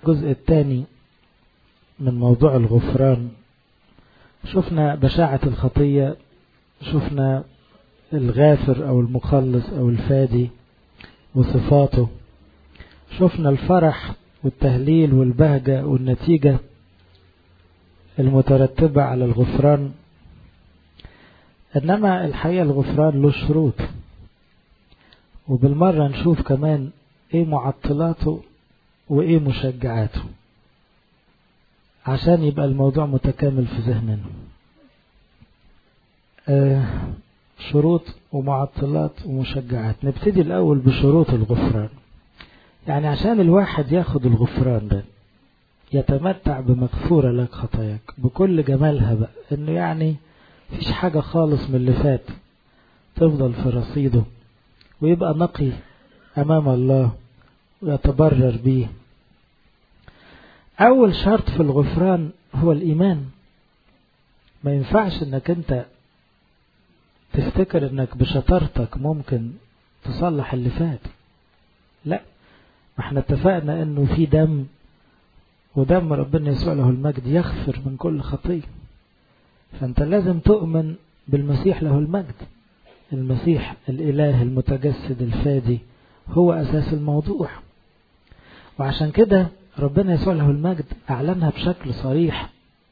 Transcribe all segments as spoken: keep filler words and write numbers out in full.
الجزء الثاني من موضوع الغفران شفنا بشاعة الخطية، شفنا الغافر أو المخلص أو الفادي وصفاته، شفنا الفرح والتهليل والبهجة والنتيجة المترتبة على الغفران. إنما الحقيقة الغفران له شروط، وبالمرة نشوف كمان إيه معطلاته وإيه مشجعاته عشان يبقى الموضوع متكامل في ذهننا. آه شروط ومعطلات ومشجعات. نبتدي الأول بشروط الغفران. يعني عشان الواحد ياخد الغفران ده يتمتع بمغفورة لك خطاياك بكل جمالها بقى، إنه يعني فيش حاجة خالص من اللي فات تفضل في رصيده، ويبقى نقي أمام الله ويتبرر به. أول شرط في الغفران هو الإيمان. ما ينفعش إنك أنت تفتكر إنك بشطارتك ممكن تصلح اللي فات. لا، ما احنا اتفقنا إنه في دم، ودم ربنا يسوع له المجد يغفر من كل خطية. فأنت لازم تؤمن بالمسيح له المجد. المسيح الإله المتجسد الفادي هو أساس الموضوع، وعشان كده ربنا يسوع له المجد أعلنها بشكل صريح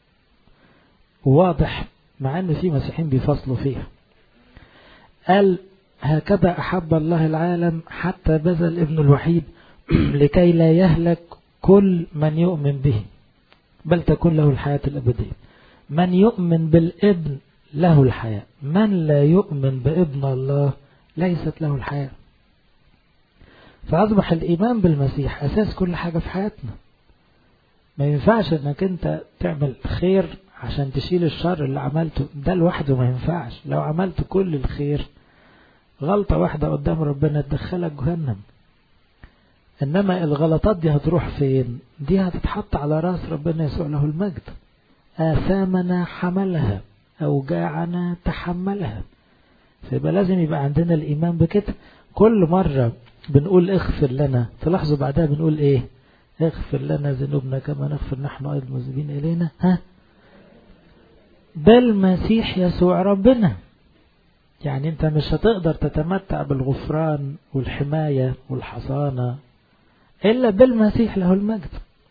وواضح، مع أن في مسيحين بيفصلوا فيها. قال: هكذا أحب الله العالم حتى بذل ابن الوحيد لكي لا يهلك كل من يؤمن به بل تكون له الحياة الأبدية. من يؤمن بالابن له الحياة، من لا يؤمن بابن الله ليست له الحياة. فأصبح الإيمان بالمسيح أساس كل حاجة في حياتنا. ما ينفعش أنك أنت تعمل خير عشان تشيل الشر اللي عملته، ده لوحده ما ينفعش. لو عملت كل الخير غلطة واحدة قدام ربنا تدخلك جهنم. إنما الغلطات دي هتروح فين؟ دي هتتحط على رأس ربنا يسوع له المجد. آثامنا حملها، أوجاعنا تحملها. فيبقى لازم يبقى عندنا الإيمان بكده. كل مرة بنقول اغفر لنا، تلاحظوا بعدها بنقول ايه؟ اغفر لنا ذنوبنا كما نغفر نحن أيضا المذنبين إلينا. ها؟ بالمسيح يسوع ربنا. يعني انت مش هتقدر تتمتع بالغفران والحماية والحصانة إلا بالمسيح له المجد.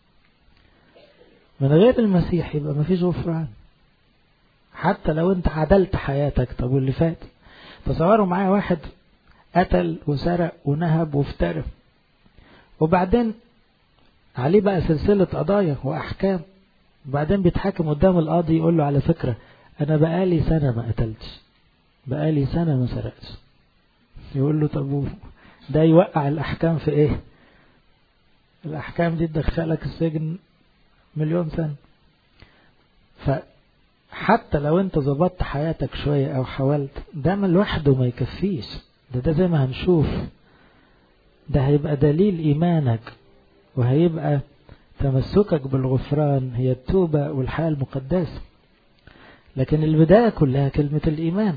من غير المسيح يبقى مفيش غفران. حتى لو انت عدلت حياتك، طب واللي فات؟ تصوروا معايا واحد قتل وسرق ونهب وافترى، وبعدين عليه بقى سلسلة قضايا وأحكام، وبعدين بيتحاكم قدام القاضي يقول له: على فكرة أنا بقالي سنة ما قتلتش، بقالي سنة ما سرقتش. يقول له: طب ده يوقع الأحكام في إيه؟ الأحكام دي تدخلك السجن مليون سنة. فحتى لو انت ظبطت حياتك شوية أو حاولت، ده من لوحده ما يكفيش. ده ده زي ما هنشوف، ده هيبقى دليل إيمانك، وهيبقى تمسكك بالغفران هي التوبة والحياة المقدسة. لكن البداية كلها كلمة الإيمان.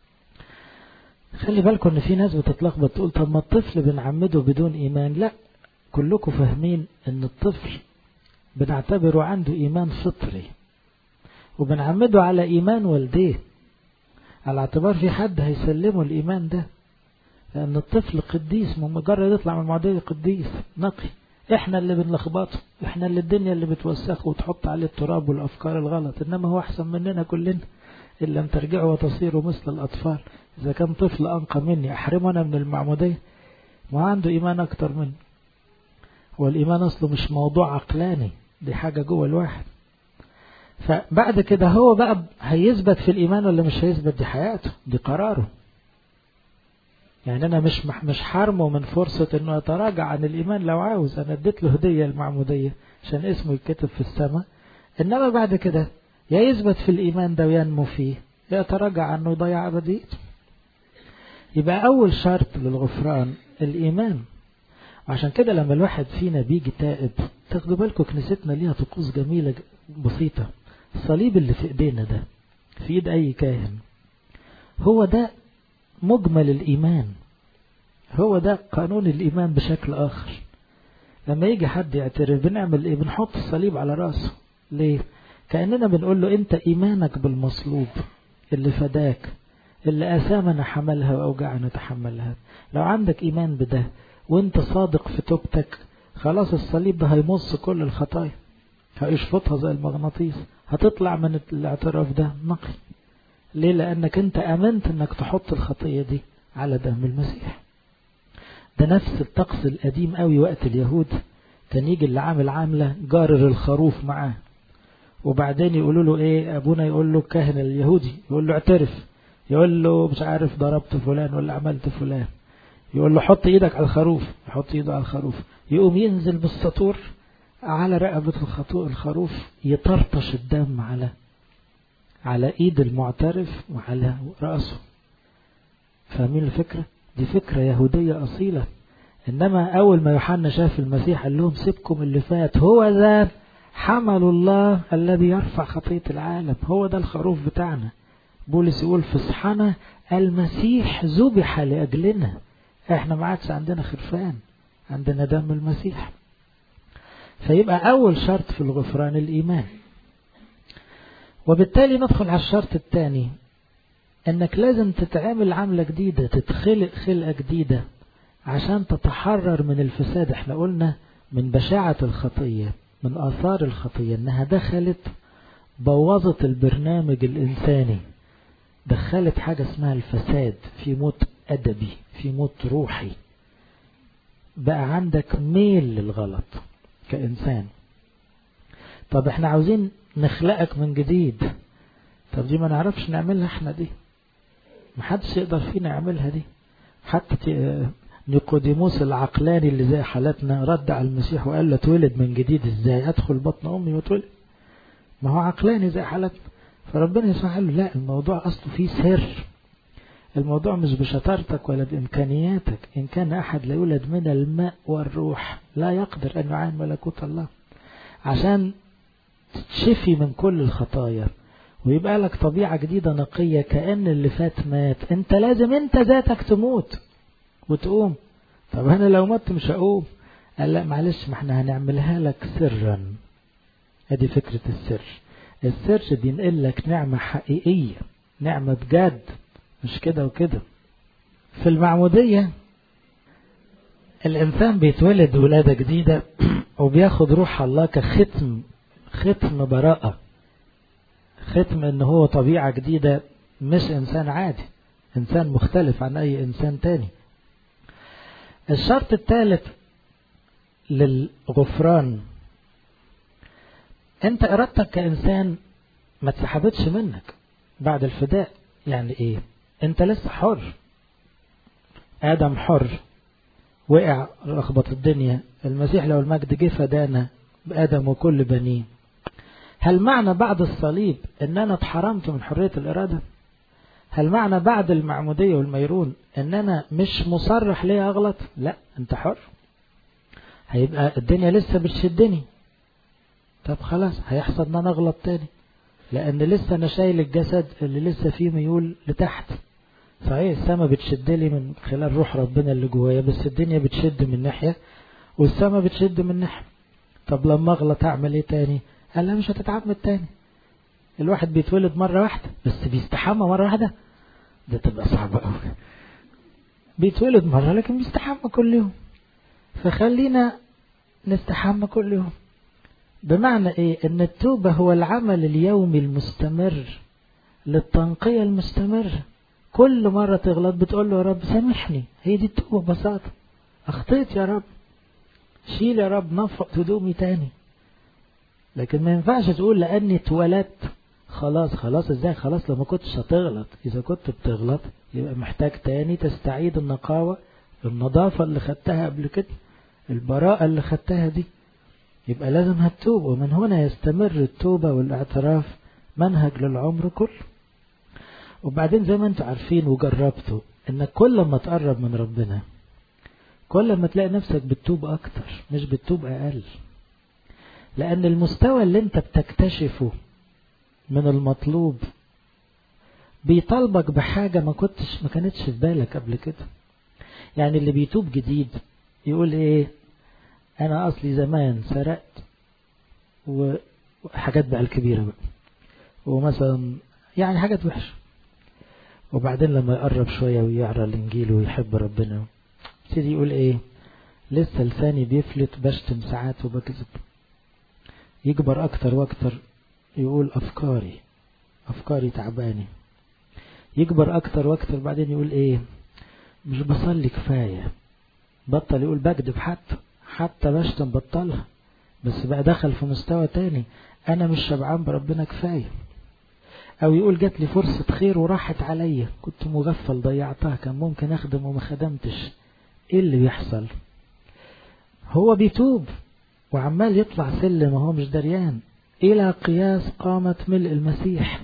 خلي بالكم ان في ناس بتتلخبط تقول: طب ما الطفل بنعمده بدون إيمان. لا، كلكم فاهمين ان الطفل بنعتبره عنده إيمان فطري، وبنعمده على إيمان والديه، على اعتبار في حد هيسلمه الإيمان ده. لأن الطفل قديس، مجرد يطلع من المعمودية قديس نقي. احنا اللي بنلخبطه، احنا اللي الدنيا اللي بتوسخه وتحط عليه التراب والأفكار الغلط. إنما هو أحسن مننا كلنا. إن لم ترجعوا وتصيروا مثل الأطفال. إذا كان طفل أنقى مني أحرمه أنا من المعمودية؟ ما عنده إيمان أكتر مني. هو الإيمان أصله مش موضوع عقلاني، دي حاجة جوه الواحد. فبعد كده هو بقى هيثبت في الإيمان ولا مش هيثبت، دي حياته، دي قراره. يعني أنا مش مش حرمه من فرصة إنه يتراجع عن الإيمان لو عاوز. أنا اديت له هدية المعمودية عشان اسمه يتكتب في السماء. إنما بعد كده يا يثبت في الإيمان ده وينمو فيه، يا يتراجع عنه يضيع أبديته. يبقى أول شرط للغفران الإيمان. وعشان كده لما الواحد فينا بيجي تائب، تاخدوا بالكم كنيستنا ليها طقوس جميلة بسيطة. الصليب اللي في ايدينا ده، في ايد اي كاهن، هو ده مجمل الإيمان، هو ده قانون الإيمان بشكل آخر. لما يجي حد يعترف بنعمل ايه؟ بنحط الصليب على راسه. ليه؟ كأننا بنقول له انت ايمانك بالمصلوب اللي فداك، اللي اثامنا حملها واوجعنا تحملها، لو عندك ايمان بده وانت صادق في توبتك، خلاص الصليب ده هيمص كل الخطايا، هيشفطها زي المغناطيس، هتطلع من الاعتراف ده نقي. ليه؟ لانك انت امنت انك تحط الخطية دي على دم المسيح. ده نفس الطقس القديم قوي وقت اليهود، كان يجي اللي عامل عاملة جارر الخروف معاه، وبعدين يقولوا له ايه، ابونا يقول له الكاهن اليهودي يقول له اعترف، يقول له مش عارف ضربت فلان ولا عملت فلان، يقول له حط ايدك على الخروف، يحط ايده على الخروف، يقوم ينزل بالسطور على رقبة الخروف، يطرطش الدم على على ايد المعترف وعلى رأسه. فاهمين الفكرة؟ دي فكرة يهودية أصيلة. إنما أول ما يوحنا شاف المسيح قال لهم سيبكم اللي فات، هو ذا حمل الله الذي يرفع خطية العالم، هو ده الخروف بتاعنا. بولس يقول فصحنا المسيح ذبح لأجلنا، احنا ما عادش عندنا خرفان، عندنا دم المسيح. فيبقى أول شرط في الغفران الإيمان. وبالتالي ندخل على الشرط الثاني، انك لازم تتعامل عملة جديدة، تتخلق خلقة جديدة عشان تتحرر من الفساد. احنا قلنا من بشاعة الخطية، من آثار الخطية، انها دخلت بوظت البرنامج الإنساني، دخلت حاجة اسمها الفساد، في موت أدبي، في موت روحي، بقى عندك ميل للغلط كإنسان. طب احنا عاوزين نخلقك من جديد، طب دي ما نعرفش نعملها احنا، دي محدش يقدر فينا يعملها دي. حتى نيقوديموس العقلاني اللي زي حالتنا رد على المسيح وقال له اتولد من جديد ازاي؟ ادخل بطن امي واتولد؟ ما هو عقلاني زي حالتنا. فربنا يسمع قال له لا، الموضوع اصله فيه سر، الموضوع مش بشطارتك ولا بامكانياتك، ان كان احد لا يولد من الماء والروح لا يقدر ان يعاين ملكوت الله. عشان تشفي من كل الخطايا ويبقى لك طبيعة جديدة نقية، كأن اللي فات مات، انت لازم انت ذاتك تموت وتقوم. طب انا لو مت مش هقوم. قال لا معلش، ما احنا هنعملها لك سرا. ادي فكرة السر. السر بينقل لك نعمة حقيقية، نعمة بجد، مش كده وكده. في المعمودية الانسان بيتولد ولادة جديدة وبياخد روح الله كختم، ختم براءة، ختم ان هو طبيعة جديدة، مش انسان عادي، انسان مختلف عن اي انسان تاني. الشرط الثالث للغفران، انت ارادتك كانسان ما تسحبتش منك بعد الفداء. يعني ايه؟ انت لسه حر، ادم حر، وقع لخبط الدنيا، المسيح لو المجد جه فدانا بادم وكل بنيه. هل معنى بعد الصليب ان انا اتحرمت من حرية الارادة؟ هل معنى بعد المعمودية والميرون ان انا مش مصرح ليه اغلط؟ لا، انت حر. هيبقى الدنيا لسه بتشدني، طب خلاص هيحصل ان انا اغلط تاني، لان لسه انا شايل الجسد اللي لسه فيه ميول لتحت. صحيح السماء بتشدلي من خلال روح ربنا اللي جوايا، بس الدنيا بتشد من ناحية والسماء بتشد من ناحية. طب لما اغلط اعمل ايه تاني؟ قال لا مش هتتعمد تاني. الواحد بيتولد مرة واحدة بس بيستحمى مرة واحدة، ده تبقى صعبة قوي. بيتولد مرة لكن بيستحمى كل يوم، فخلينا نستحمى كل يوم. بمعنى ايه؟ ان التوبة هو العمل اليومي المستمر للتنقية المستمرة. كل مرة تغلط بتقول له يا رب سامحني، هي دي التوبة ببساطة. اخطيت يا رب، شيل يا رب، نفق هدومي تاني. لكن ما ينفعش تقول لاني اتولدت خلاص. خلاص ازاي خلاص؟ لما كنتش هتغلط. اذا كنت بتغلط يبقى محتاج تاني تستعيد النقاوة، النظافة اللي خدتها قبل كده، البراءة اللي خدتها دي. يبقى لازم هتتوب، ومن هنا يستمر التوبة والاعتراف منهج للعمر كله. وبعدين زي ما انتوا عارفين وجربتوا، انك كل ما تقرب من ربنا كل ما تلاقي نفسك بتتوب اكتر مش بتتوب اقل، لان المستوى اللي انت بتكتشفه من المطلوب بيطالبك بحاجة ما كنتش ما كانتش في بالك قبل كده. يعني اللي بيتوب جديد يقول ايه؟ أنا أصلي زمان سرقت وحاجات بقى الكبيرة بقى، ومثلا يعني حاجات وحشة، وبعدين لما يقرب شوية ويقرأ الإنجيل ويحب ربنا يبتدي يقول إيه؟ لسه لساني بيفلت، بشتم ساعات وبكذب. يكبر أكتر وأكتر يقول أفكاري أفكاري تعباني. يكبر أكتر وأكتر بعدين يقول إيه؟ مش بصلي كفاية. بطل يقول بكذب، حتى حتى بشتم بطلها، بس بقى دخل في مستوى تاني، أنا مش شبعان بربنا كفاية. أو يقول جات لي فرصة خير وراحت عليا، كنت مغفل ضيعتها، كان ممكن أخدم وما خدمتش. إيه اللي بيحصل؟ هو بيتوب وعمال يطلع سلم وهو مش دريان إلى قياس قامة ملء المسيح.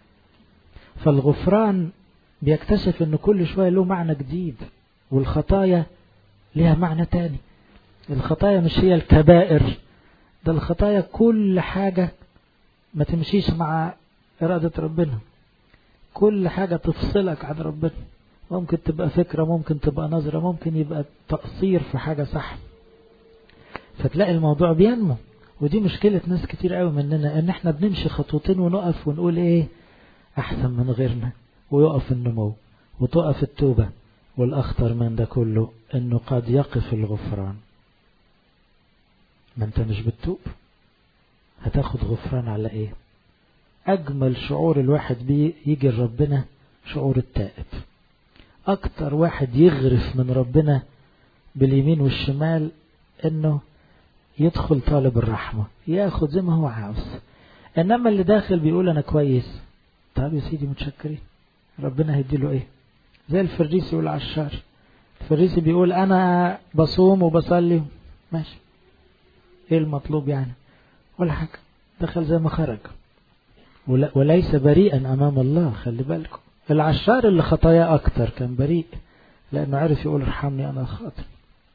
فالغفران بيكتشف أنه كل شوية له معنى جديد، والخطايا لها معنى تاني. الخطايا مش هي الكبائر، ده الخطايا كل حاجة ما تمشيش مع إرادة ربنا، كل حاجة تفصلك عن ربنا. ممكن تبقى فكرة، ممكن تبقى نظرة، ممكن يبقى تقصير في حاجة صح، فتلاقي الموضوع بينمو. ودي مشكلة ناس كتير قوي مننا، ان احنا بنمشي خطوتين ونقف ونقول ايه احسن من غيرنا، ويقف النمو وتقف التوبة. والاخطر من ده كله انه قد يقف الغفران. ما انت مش بتتوب، هتاخد غفران على ايه؟ اجمل شعور الواحد بيه يجي ربنا شعور التائب. اكتر واحد يغرف من ربنا باليمين والشمال انه يدخل طالب الرحمة، ياخد زي ما هو عاوز. انما اللي داخل بيقول انا كويس، طب يا سيدي متشكرين، ربنا هيديله ايه؟ زي الفريسي والعشار. الفريسي بيقول انا بصوم وبصلي، ماشي، ايه المطلوب يعني؟ ولا حاجة، دخل زي ما خرج، وليس بريئا امام الله. خلي بالكم، العشار اللي خطايا اكتر كان بريء، لانه عرف يقول ارحمني انا الخاطئ.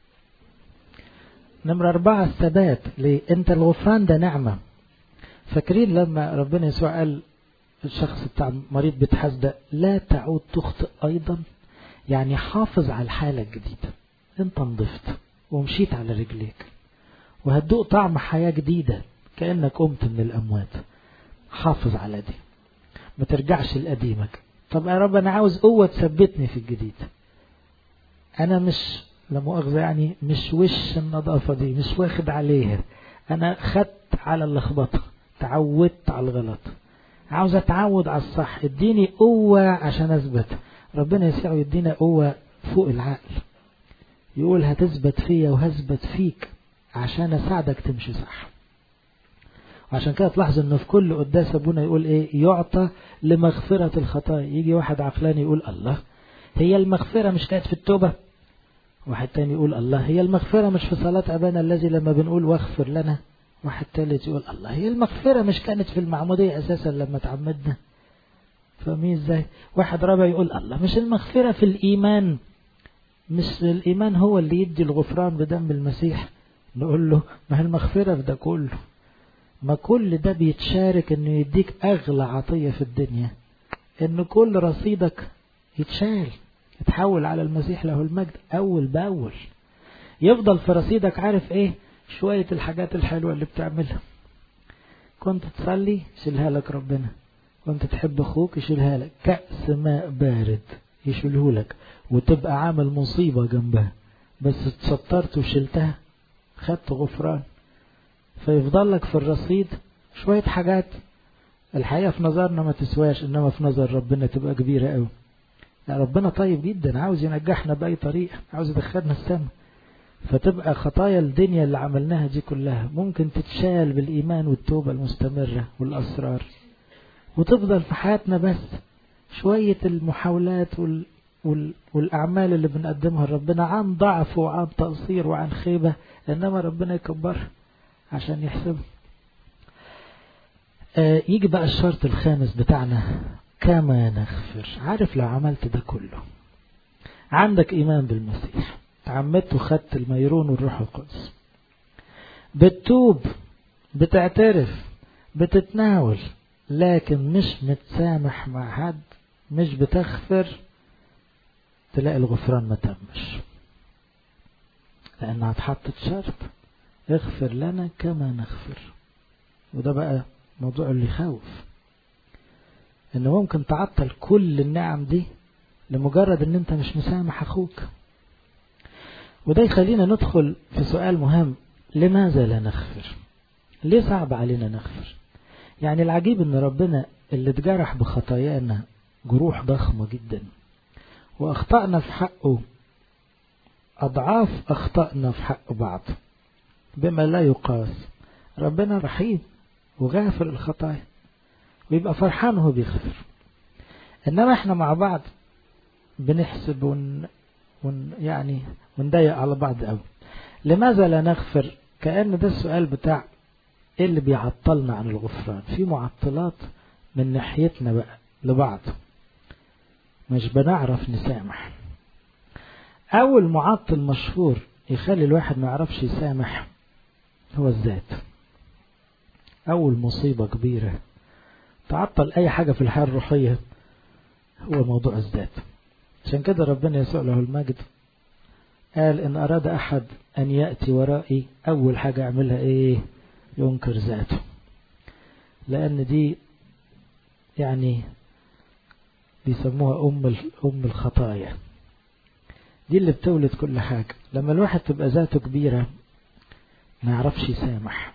نمرة أربعة الثبات. ليه؟ أنت الغفران ده نعمة. فاكرين لما ربنا يسوع قال الشخص بتاع مريض بتحزد لا تعود تخطئ أيضا؟ يعني حافظ على الحالة الجديدة. أنت نضفت ومشيت على رجليك وهتدوق طعم حياة جديدة كأنك قمت من الأموات. حافظ على دي، ما ترجعش لقديمك. طب يا رب أنا عاوز قوة تثبتني في الجديد. أنا مش لا مؤاخذة يعني مش وش النظافة دي، مش واخد عليها، أنا خدت على اللخبطة، تعودت على الغلط، عاوز أتعود على الصح. اديني قوة عشان أثبت. ربنا يسوع يدينا قوة فوق العقل، يقول هتثبت فيا وهثبت فيك عشان أساعدك تمشي صح. وعشان كده تلاحظ إنه في كل قداس أبونا يقول إيه؟ يعطى لمغفرة الخطايا. يجي واحد عقلاني يقول الله، هي المغفرة مش كانت في التوبة؟ واحد تاني يقول الله، هي المغفرة مش في صلاة أبانا الذي لما بنقول واغفر لنا؟ واحد تالت يقول الله، هي المغفرة مش كانت في المعمودية أساسا لما تعمدنا؟ فاهمين ازاي؟ واحد رابع يقول الله، مش المغفرة في الإيمان؟ مش الإيمان هو اللي يدي الغفران بدم المسيح؟ نقول له ما هي المغفرة في ده كله، ما كل ده بيتشارك انه يديك أغلى عطية في الدنيا، انه كل رصيدك يتشال، يتحول على المسيح له المجد أول بأول. يفضل في رصيدك عارف ايه؟ شوية الحاجات الحلوة اللي بتعملها. كنت تصلي يشيلها لك ربنا، كنت تحب اخوك يشيلها لك، كأس ماء بارد يشيله لك، وتبقى عامل مصيبة جنبها بس اتسترت وشلتها، خدت غفران. فيفضل لك في الرصيد شوية حاجات الحقيقة في نظرنا ما تسواش، انما في نظر ربنا تبقى كبيرة قوي. ربنا طيب جدا، عاوز ينجحنا بأي طريقة، عاوز يدخلنا السماء. فتبقى خطايا الدنيا اللي عملناها دي كلها ممكن تتشال بالإيمان والتوبة المستمرة والأسرار، وتفضل في حياتنا بس شوية المحاولات وال... وال... والأعمال اللي بنقدمها لربنا عن ضعف وعن تقصير وعن خيبة، إنما ربنا يكبرها عشان يحسب. آه يجي بقى الشرط الخامس بتاعنا، كما نغفر. عارف لو عملت ده كله، عندك إيمان بالمسيح، تعمدت وخدت الميرون والروح القدس، بتتوب، بتعترف، بتتناول، لكن مش متسامح مع حد، مش بتغفر، تلاقي الغفران ما تمش، لأنها اتحطت شرط. اغفر لنا كما نغفر. وده بقى موضوع اللي يخوف، انه ممكن تعطل كل النعم دي لمجرد ان انت مش مسامح اخوك. وده يخلينا ندخل في سؤال مهم، لماذا لا نغفر؟ ليه صعب علينا نغفر؟ يعني العجيب ان ربنا اللي اتجرح بخطايانا جروح ضخمة جدا، واخطأنا في حقه اضعاف اخطأنا في حق بعض بما لا يقاس. ربنا رحيم وغافر الخطايا ويبقى فرحان وهو بيغفر. انما احنا مع بعض بنحسب ون... ون... يعني ونضيق على بعض قوي. لماذا لا نغفر؟ كأن ده السؤال بتاع ايه اللي بيعطلنا عن الغفران. في معطلات من ناحيتنا بقى لبعض، مش بنعرف نسامح. اول معطل مشهور يخلي الواحد ما يعرفش يسامح هو الذات. اول مصيبة كبيرة تعطل اي حاجة في الحياة الروحية هو موضوع الذات. عشان كده ربنا يسوع له المجد قال ان اراد احد ان يأتي ورائي اول حاجة يعملها ايه؟ ينكر ذاته. لان دي يعني بيسموها ام ام الخطايا، دي اللي بتولد كل حاجة. لما الواحد تبقى ذاته كبيرة ما يعرفش يسامح،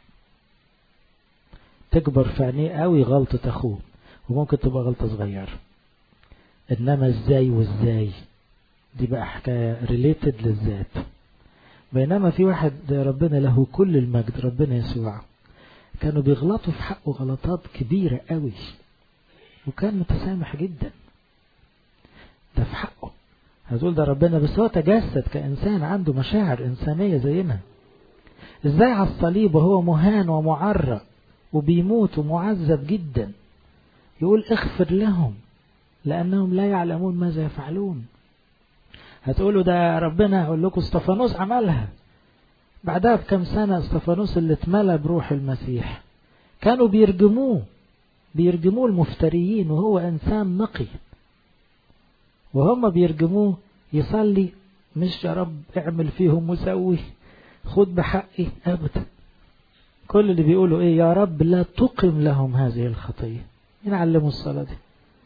تكبر في عينيه قوي غلطة اخوه، وممكن تبقى غلطة صغيرة. انما ازاي وازاي دي بقى حكاية ريليتد للذات. بينما في واحد ربنا له كل المجد، ربنا يسوع، كانوا بيغلطوا في حقه غلطات كبيرة قوي وكان متسامح جدا. ده في حقه. هتقول ده ربنا، بس هو تجسد كإنسان عنده مشاعر إنسانية زينا. ازاي على الصليب وهو مهان ومعرق وبيموت ومعذب جدا يقول اغفر لهم لأنهم لا يعلمون ماذا يفعلون؟ هتقولوا ده ربنا. هقول لكم استفانوس عملها بعدها بكم سنة. استفانوس اللي اتملى بروح المسيح كانوا بيرجموه بيرجموه المفتريين وهو إنسان نقي، وهم بيرجموه يصلي مش يا رب اعمل فيهم وسوي خد بحقي أبدا. كل اللي بيقولوا ايه؟ يا رب لا تقم لهم هذه الخطية. ينعلموا الصلاة دي،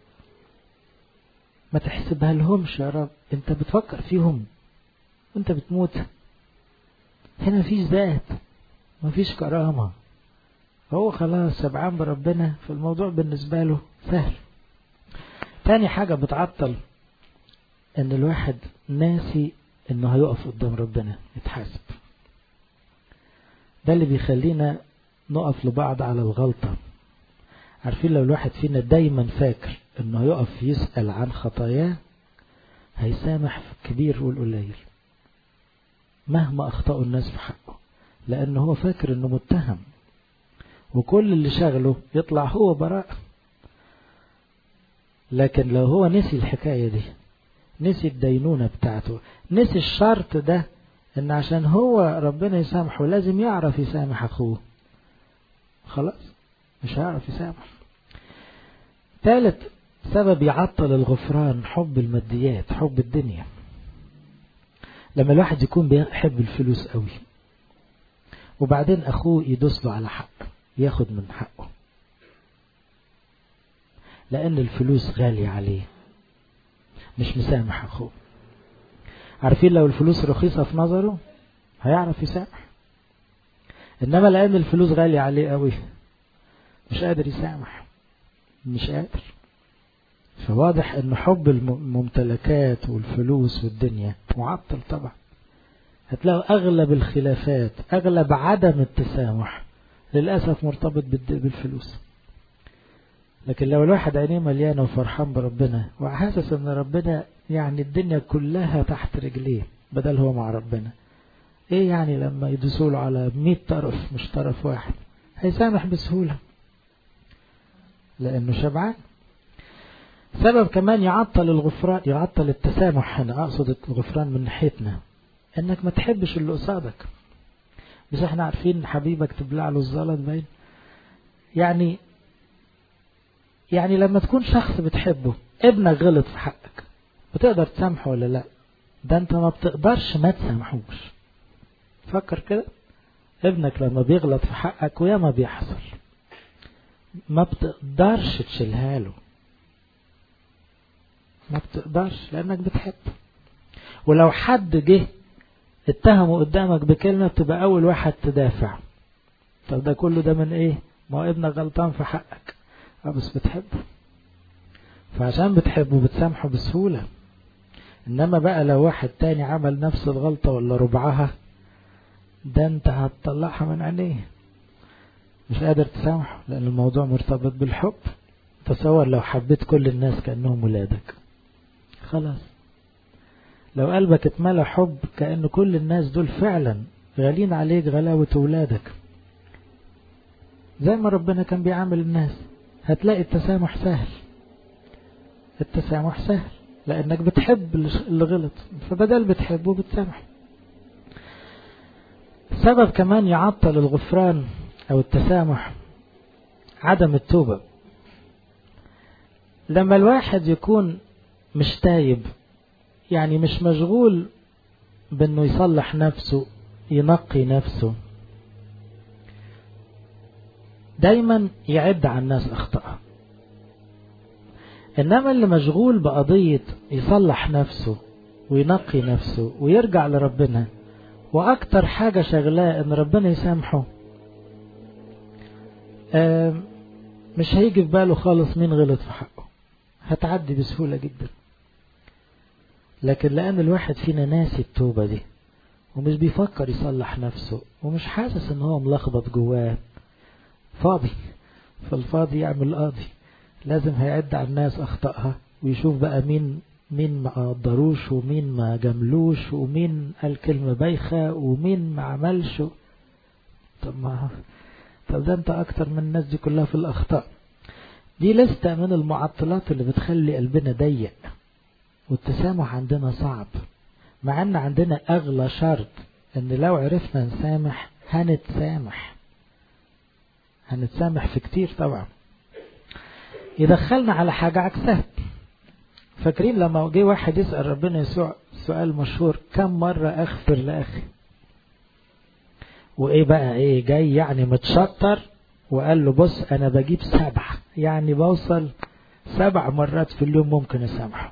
ما تحسبها لهمش يا رب، انت بتفكر فيهم وانت بتموت. هنا مفيش ذات، مفيش كرامة. هو خلاص شبعان بربنا، في الموضوع بالنسبة له سهل. تاني حاجة بتعطل ان الواحد ناسي انه هيقف قدام ربنا يتحاسب. ده اللي بيخلينا نقف لبعض على الغلطة. عارفين لو الواحد فينا دايما فاكر انه يقف يسأل عن خطاياه هيسامح كبير والقليل مهما اخطأوا الناس في حقه، لانه هو فاكر انه متهم وكل اللي شغله يطلع هو براء. لكن لو هو نسي الحكاية دي، نسي الدينونة بتاعته، نسي الشرط ده ان عشان هو ربنا يسامحه لازم يعرف يسامح اخوه، خلاص مش هيعرف يسامح. ثالث سبب يعطل الغفران حب الماديات، حب الدنيا. لما الواحد يكون بيحب الفلوس قوي وبعدين اخوه يدوس له على حق ياخد من حقه لان الفلوس غالية عليه، مش مسامح اخوه. عارفين لو الفلوس رخيصة في نظره هيعرف يسامح، انما لان الفلوس غالية عليه قوي مش قادر يسامح، مش قادر. فواضح ان حب الممتلكات والفلوس والدنيا معطل طبعا. هتلاقوا اغلب الخلافات، اغلب عدم التسامح للأسف مرتبط بالفلوس. لكن لو الواحد عينيه مليانة وفرحان بربنا وحاسس ان ربنا يعني الدنيا كلها تحت رجليه بدل هو مع ربنا، ايه يعني لما يدوسوله على مئة طرف مش طرف واحد، هيسامح بسهولة لانه شبعان. سبب كمان يعطل الغفران، يعطل التسامح، هنا اقصد الغفران من ناحيتنا، انك ما تحبش اللي قصادك. بس احنا عارفين حبيبك تبلع له الزلط باين. يعني يعني لما تكون شخص بتحبه ابنك غلط في حقك بتقدر تسامحه ولا لا؟ ده انت ما بتقدرش ما تسامحوش. فكر كده، ابنك لما بيغلط في حقك ويا ما بيحصل ما بتقدرش تشيلها له، ما بتقدرش لأنك بتحبه. ولو حد جه اتهمه قدامك بكلمة بتبقى أول واحد تدافع. طب ده كله ده من ايه؟ ما هو ابنك غلطان في حقك، اه بس بتحبه، فعشان بتحبه بتسامحه بسهولة. انما بقى لو واحد تاني عمل نفس الغلطة ولا ربعها، ده انت هتطلعها من عينيه، مش قادر تسامحه لأن الموضوع مرتبط بالحب. تصور لو حبيت كل الناس كأنهم ولادك، خلاص. لو قلبك اتملى حب كأن كل الناس دول فعلا غالين عليك غلاوة ولادك، زي ما ربنا كان بيعامل الناس، هتلاقي التسامح سهل. التسامح سهل لأنك بتحب اللي غلط، فبدل بتحبه بتسامحه. سبب كمان يعطل الغفران أو التسامح عدم التوبة. لما الواحد يكون مش تايب، يعني مش مشغول بأنه يصلح نفسه ينقي نفسه، دايما يعد عن الناس أخطاء. إنما اللي مشغول بقضية يصلح نفسه وينقي نفسه ويرجع لربنا، وأكتر حاجة شغلاه إن ربنا يسامحه، مش هيجي في باله خالص مين غلط في حقه، هتعدي بسهولة جدا. لكن لأن الواحد فينا ناسي التوبة دي ومش بيفكر يصلح نفسه ومش حاسس إن هو ملخبط جواه، فاضي، فالفاضي يعمل قاضي. لازم هيعد على الناس أخطائها ويشوف بقى مين مين ما قدروش ومين ما جملوش ومين قال كلمة بايخة ومين ما عملش. طب ما طب ده انت اكتر من الناس دي كلها في الأخطاء. دي لستة من المعطلات اللي بتخلي قلبنا ضيق والتسامح عندنا صعب، مع ان عندنا اغلى شرط ان لو عرفنا نسامح هنتسامح هنتسامح في كتير. طبعا يدخلنا على حاجة عكسها. فاكرين لما جه واحد يسأل ربنا يسوع سؤال مشهور، كم مرة أغفر لأخي؟ وإيه بقى إيه جاي يعني متشطر وقال له بص أنا بجيب سبعة، يعني بوصل سبع مرات في اليوم ممكن أسامحه.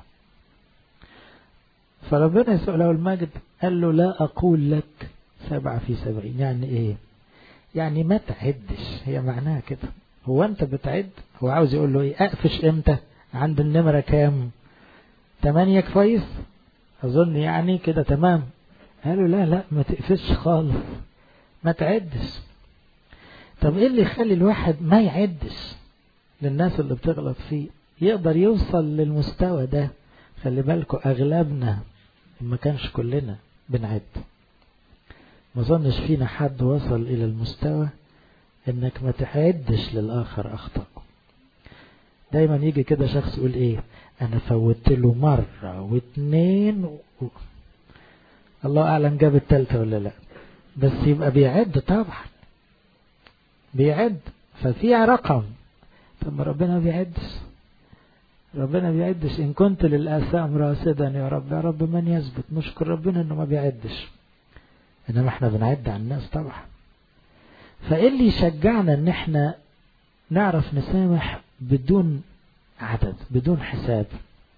فربنا يسوع له المجد قال له لا أقول لك سبعة في سبعين. يعني إيه؟ يعني ما تعدش، هي معناها كده. هو أنت بتعد؟ هو عاوز يقول له إيه؟ أقفش إمتى؟ عند النمرة كام؟ تمانية كويس؟ أظن يعني كده تمام. قالوا لا لا ما تقفش خالص، ما تعدش. طب إيه اللي يخلي الواحد ما يعدش للناس اللي بتغلط فيه يقدر يوصل للمستوى ده؟ خلي بالكوا أغلبنا ما كانش كلنا بنعد. ما ظنش فينا حد وصل إلى المستوى إنك ما تعدش للآخر أخطأ. دايما يجي كده شخص يقول إيه أنا فوت له مرة واثنين و... الله أعلم جاب التالتة ولا لا، بس يبقى بيعد. طبعا بيعد، ففيها رقم. طب ما ربنا بيعدش، ربنا بيعدش. إن كنت للآثام راصدا يا رب، يا رب من يثبت؟ نشكر ربنا إنه ما بيعدش، إنما إحنا بنعد على الناس طبعا. فإيه اللي يشجعنا إن إحنا نعرف نسامح بدون عدد بدون حساب؟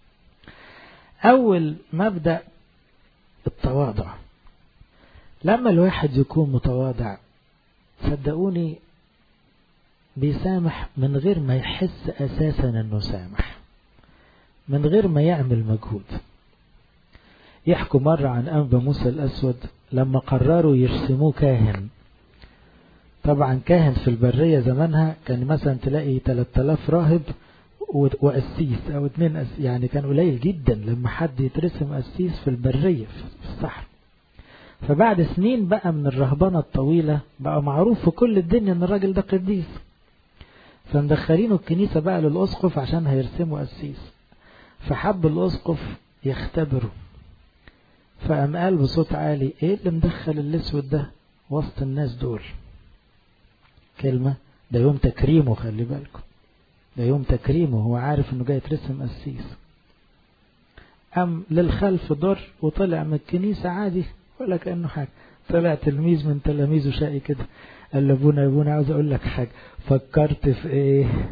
أول مبدأ التواضع. لما الواحد يكون متواضع صدقوني بيسامح من غير ما يحس أساسا أنه سامح، من غير ما يعمل مجهود. يحكوا مرة عن أنبا موسى الأسود لما قرروا يرسموه كاهن. طبعا كاهن في البرية زمانها كان مثلا تلاقي ثلاثة آلاف راهب وأسيس أو اتنين أسيس، يعني كان قليل جدا لما حد يترسم أسيس في البرية في الصحراء. فبعد سنين بقى من الرهبنة الطويلة بقى معروف في كل الدنيا ان الراجل ده قديس، فمدخلينه الكنيسة بقى للأسقف عشان هيرسموا أسيس. فحب الأسقف يختبره، فقام قال بصوت عالي ايه اللي مدخل الاسود ده وسط الناس دول؟ كلمة ده يوم تكريمه، خلي بالكم ده يوم تكريمه، هو عارف انه جاي يترسم أسيس. قام للخلف دور وطلع من الكنيسة عادي ولا كأنه حاجة. طلع تلميذ من تلاميذه شقي كده. قال لابونا يا ابونا عاوز اقول لك حاجة. فكرت في ايه؟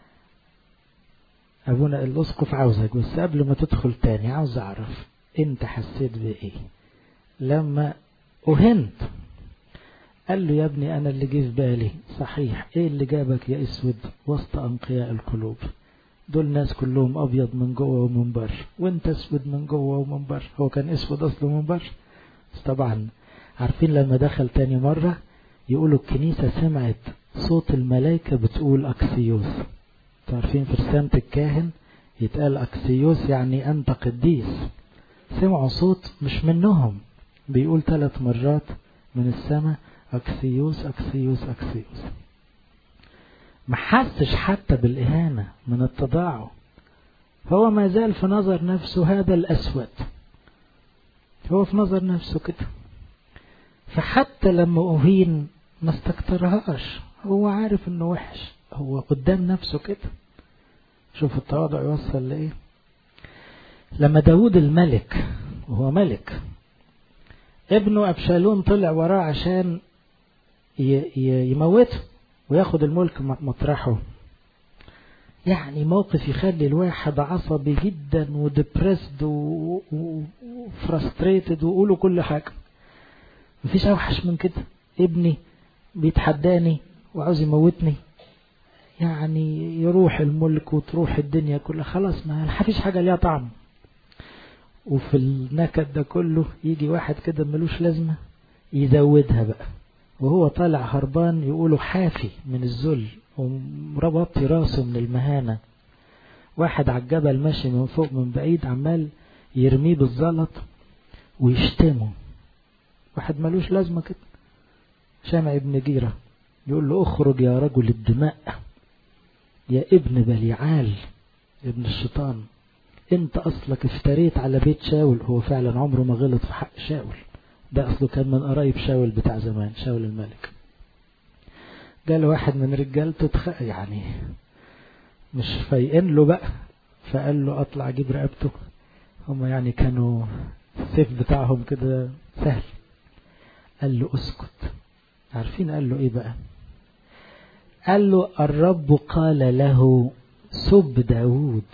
ابونا الاسقف عاوزك، بس قبل ما تدخل تاني عاوز اعرف انت حسيت بايه لما اهنت؟ قال له يا ابني انا اللي جه في بالي صحيح، ايه اللي جابك يا اسود وسط انقياء القلوب؟ دول ناس كلهم ابيض من جوه ومن بره، وانت اسود من جوه ومن بره. هو كان اسود اصله من بره. بس طبعا عارفين لما دخل تاني مرة يقولوا الكنيسة سمعت صوت الملائكة بتقول اكسيوس. تعرفين في رسالة الكاهن يتقال اكسيوس يعني انت قديس. سمعوا صوت مش منهم بيقول ثلاث مرات من السماء اكسيوس اكسيوس اكسيوس. ما حسش حتى بالإهانة من التضاعف. هو ما زال في نظر نفسه هذا الأسود، هو في نظر نفسه كده. فحتى لما أهين ما استكترهاش، هو عارف انه وحش، هو قدام نفسه كده. شوف التواضع يوصل لإيه. لما داود الملك وهو ملك، ابنه أبشالوم طلع وراه عشان يموته وياخد الملك مطرحه. يعني موقف يخلي الواحد عصبي جدا ودبريسد وفرستريتد وقولوا كل حاجة. مفيش اوحش من كده. ابني بيتحداني وعاوز يموتني، يعني يروح الملك وتروح الدنيا كلها، خلاص ما فيش حاجة ليها طعم. وفي النكد ده كله يجي واحد كده ملوش لازمة يزودها بقى، وهو طالع هربان يقولوا حافي من الذل ومربطي راسه من المهانة. واحد على الجبل ماشي من فوق من بعيد عمال يرميه بالزلط ويشتمه، واحد ملوش لازمة كده. شامع ابن جيرة يقول له اخرج يا رجل الدماء يا ابن بليعال ابن الشيطان، انت اصلك افتريت على بيت شاول. هو فعلا عمره ما غلط في حق شاول، ده اصله كان من قرايب شاول بتاع زمان، شاول الملك. قال واحد من رجالته تخ... يعني مش فايقين له بقى، فقال له اطلع اجيب رقبته. هم يعني كانوا السيف بتاعهم كده سهل. قال له اسكت. عارفين قال له ايه بقى؟ قال له الرب قال له سب داود.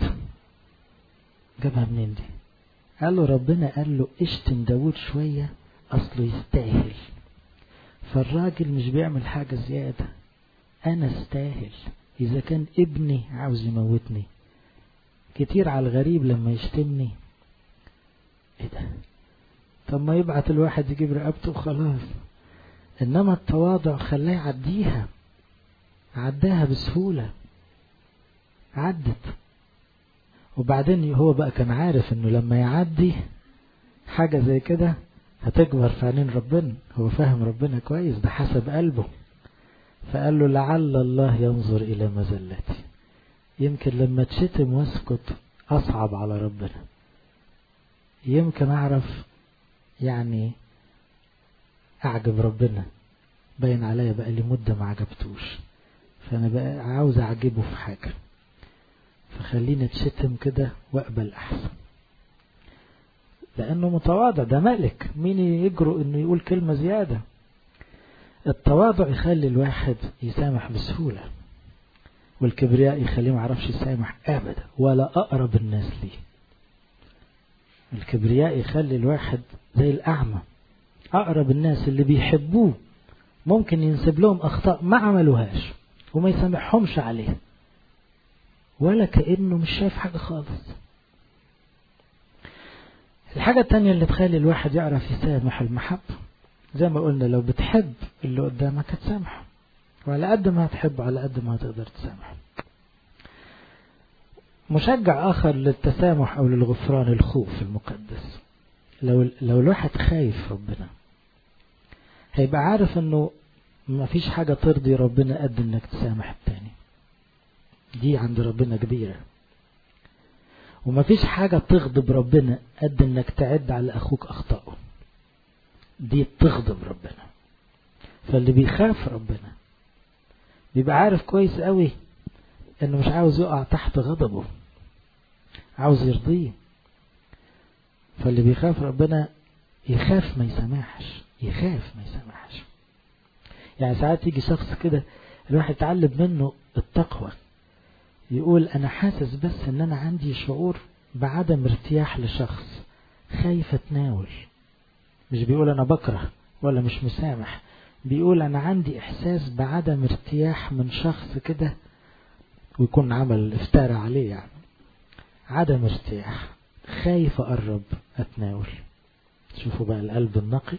جابها منين دي؟ قال له ربنا قال له اشتم داود شوية اصله يستاهل. فالراجل مش بيعمل حاجة زيادة، انا استاهل اذا كان ابني عاوز يموتني. كتير على الغريب لما يشتمني ايه ده؟ طب ما يبعت الواحد يجيب رقبته وخلاص. انما التواضع خلاه يعديها، عداها بسهولة، عدت. وبعدين هو بقى كان عارف انه لما يعدي حاجة زي كده هتكبر في عينين ربنا. هو فاهم ربنا كويس، ده حسب قلبه. فقال له لعل الله ينظر الى مزلتي. يمكن لما تشتم واسكت اصعب على ربنا، يمكن اعرف يعني اعجب ربنا. باين عليا بقى لي مدة ما عجبتوش، فانا بقى عاوز اعجبه في حاجة، فخليني اتشتم كده واقبل احسن. لانه متواضع، ده ملك، مين يجرؤ انه يقول كلمة زيادة؟ التواضع يخلي الواحد يسامح بسهولة، والكبرياء يخليه ما يعرفش يسامح ابدا ولا اقرب الناس ليه. الكبرياء يخلي الواحد زي الاعمى، اقرب الناس اللي بيحبوه ممكن ينسب لهم اخطاء ما عملوهاش وما يسامحهمش عليها، ولا كأنه مش شايف حاجة خالص. الحاجة التانية اللي تخلي الواحد يعرف يسامح المحبة، زي ما قلنا لو بتحب اللي قدامك هتسامحه، وعلى قد ما هتحب على قد ما هتقدر تسامحه. مشجع آخر للتسامح أو للغفران الخوف المقدس. لو لو الواحد خايف ربنا هيبقى عارف انه ما فيش حاجة ترضي ربنا قد انك تسامح التاني، دي عند ربنا كبيرة. وما فيش حاجة تغضب ربنا قد انك تعد على اخوك اخطائه، دي تغضب ربنا. فاللي بيخاف ربنا بيبقى عارف كويس قوي انه مش عاوز يقع تحت غضبه، عاوز يرضيه. فاللي بيخاف ربنا يخاف ما يسامحش، يخاف ما يسامحش. يعني ساعات يجي شخص كده الواحد يتعلم منه التقوى، يقول أنا حاسس بس أن أنا عندي شعور بعدم ارتياح لشخص، خايف أتناول. مش بيقول أنا بكره ولا مش مسامح، بيقول أنا عندي إحساس بعدم ارتياح من شخص كده، ويكون عمل افترى عليه يعني عدم ارتياح، خايف أقرب أتناول. شوفوا بقى القلب النقي،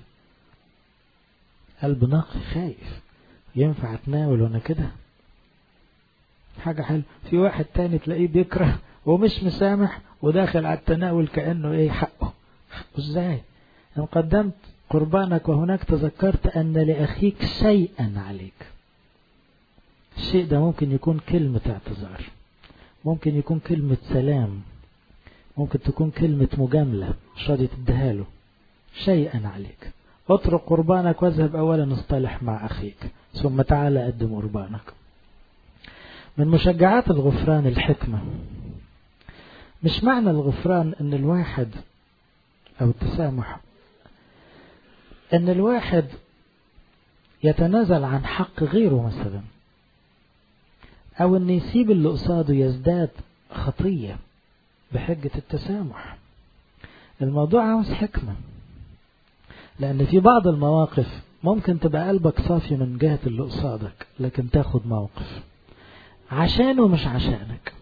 قلب نقي خايف، ينفع أتناول وأنا كده؟ حاجة حلوة. في واحد تاني تلاقيه بيكره ومش مسامح وداخل على التناول كأنه ايه حقه. ازاي؟ ان قدمت قربانك وهناك تذكرت أن لأخيك شيئا عليك. الشيء ده ممكن يكون كلمة اعتذار، ممكن يكون كلمة سلام، ممكن تكون كلمة مجاملة مش راضي تديها له. شيئا عليك، اترك قربانك واذهب أولا اصطلح مع أخيك ثم تعال قدم قربانك. من مشجعات الغفران الحكمة. مش معنى الغفران ان الواحد او التسامح ان الواحد يتنازل عن حق غيره مثلا، او ان يسيب اللي قصاده يزداد خطية بحجة التسامح. الموضوع عاوز حكمة، لان في بعض المواقف ممكن تبقى قلبك صافي من جهة اللي قصادك لكن تاخد موقف عشانه مش عشانك.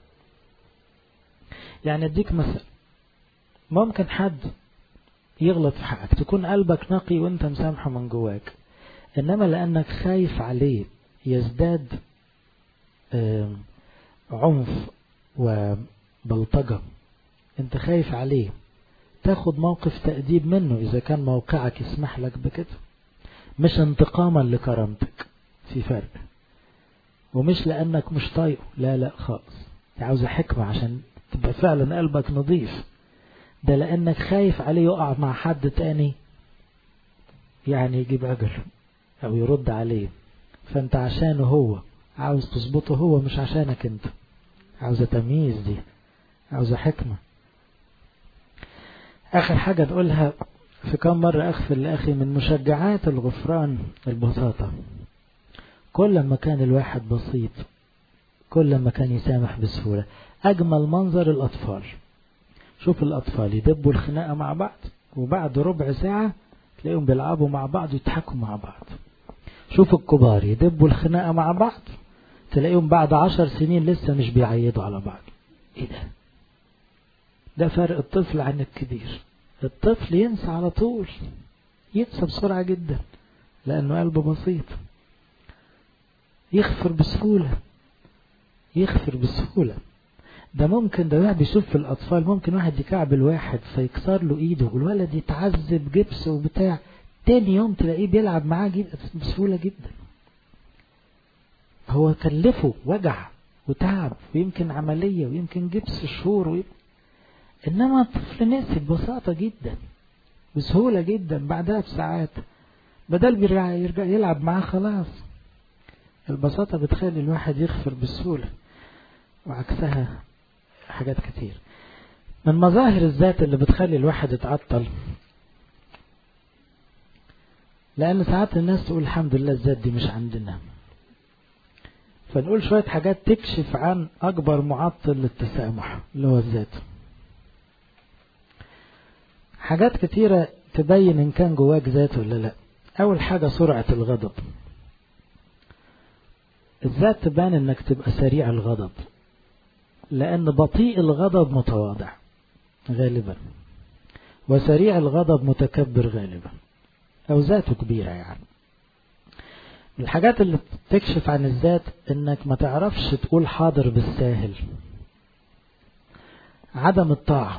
يعني اديك مثل، ممكن حد يغلط في حقك تكون قلبك نقي وانت مسامحه من جواك، انما لانك خايف عليه يزداد عنف وبلطجة، انت خايف عليه تاخد موقف تأديب منه اذا كان موقعك يسمح لك بكده، مش انتقاما لكرامتك، في فرق. ومش لانك مش طايقه، لا لا خالص، عاوزة حكمة عشان تبقى فعلا قلبك نظيف. ده لانك خايف عليه يقع مع حد تاني يعني يجيب اجل او يرد عليه، فانت عشانه هو عاوز تظبطه هو مش عشانك انت. عاوزة تمييز دي، عاوزة حكمة. اخر حاجة تقولها في كم مرة اغفر لاخي. من مشجعات الغفران البساطة. كل ما كان الواحد بسيط كل ما كان يسامح بسهولة. اجمل منظر الاطفال، شوف الأطفال يدبوا الخناقة مع بعض وبعد ربع ساعة تلاقيهم بيلعبوا مع بعض ويضحكوا مع بعض. شوف الكبار يدبوا الخناقة مع بعض تلاقيهم بعد عشر سنين لسه مش بيعيدوا على بعض. ايه ده؟ ده فرق الطفل عن الكبير. الطفل ينسى على طول، ينسى بسرعة جدا لأنه قلبه بسيط. يغفر بسهولة، يغفر بسهولة. ده ممكن ده واحد بيشوف في الأطفال ممكن واحد يكعب الواحد فيكسر له إيده والولد يتعذب جبس وبتاع، تاني يوم تلاقيه بيلعب معاه بسهولة جدا. هو كلفه وجع وتعب ويمكن عملية ويمكن جبس شهور ويمكن. إنما الطفل نسي ببساطة جدا بسهولة جدا، بعدها بساعات بدل بيرجع يرجع يلعب معاه خلاص. البساطة بتخلي الواحد يغفر بسهولة، وعكسها حاجات كتير. من مظاهر الذات اللي بتخلي الواحد يتعطل، لأن ساعات الناس تقول الحمد لله الذات دي مش عندنا، فنقول شوية حاجات تكشف عن أكبر معطل للتسامح اللي هو الذات. حاجات كتيرة تبين إن كان جواك ذات ولا لا. أول حاجة سرعة الغضب. الذات تبان إنك تبقى سريع الغضب، لأن بطيء الغضب متواضع غالبا، وسريع الغضب متكبر غالبا، أو ذاته كبيرة. يعني الحاجات اللي تكشف عن الذات إنك ما تعرفش تقول حاضر بالساهل. عدم الطاعة.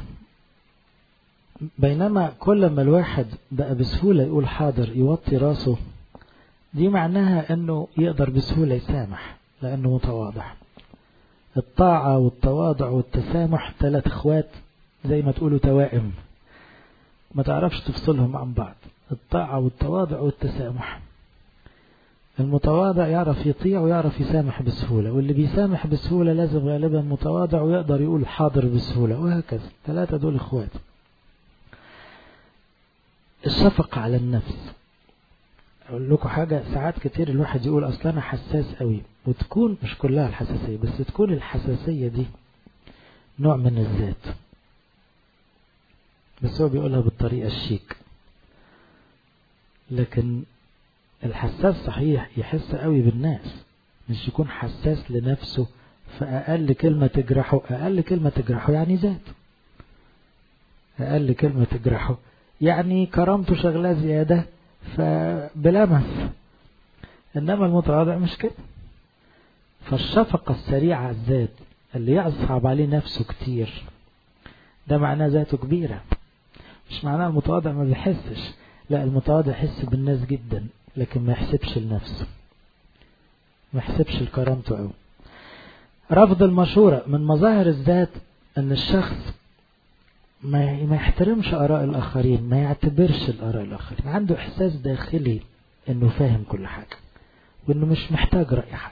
بينما كل ما الواحد بقى بسهولة يقول حاضر يوطي راسه، دي معناها أنه يقدر بسهولة يسامح لأنه متواضع. الطاعة والتواضع والتسامح ثلاث اخوات زي ما تقولوا توائم، ما تعرفش تفصلهم عن بعض. الطاعة والتواضع والتسامح. المتواضع يعرف يطيع ويعرف يسامح بسهولة، واللي بيسامح بسهولة لازم غالبا متواضع ويقدر يقول حاضر بسهولة، وهكذا. ثلاثة دول اخوات. الشفقة على النفس. أقول لكم حاجة، ساعات كتير الواحد يقول أصلا أنا حساس قوي، وتكون مش كلها الحساسية، بس تكون الحساسية دي نوع من الذات، بس هو بيقولها بالطريقة الشيك. لكن الحساس صحيح يحس قوي بالناس، مش يكون حساس لنفسه، فأقل كلمة تجرحه، أقل كلمة تجرحه يعني ذات، أقل كلمة تجرحه يعني كرامته شغلة زيادة فبلمس. إنما المتواضع مش كده. فالشفقة السريعة على الذات اللي يصعب عليه نفسه كتير ده معناه ذاته كبيرة. مش معناه المتواضع ما بيحسش، لا، المتواضع يحس بالناس جدا لكن ما يحسبش لنفسه، ما يحسبش لكرامته أوي. رفض المشورة من مظاهر الذات ان الشخص ما ما يحترمش آراء الآخرين، ما يعتبرش الآراء الآخرين، عنده إحساس داخلي انه فاهم كل حاجة وانه مش محتاج رأي حد.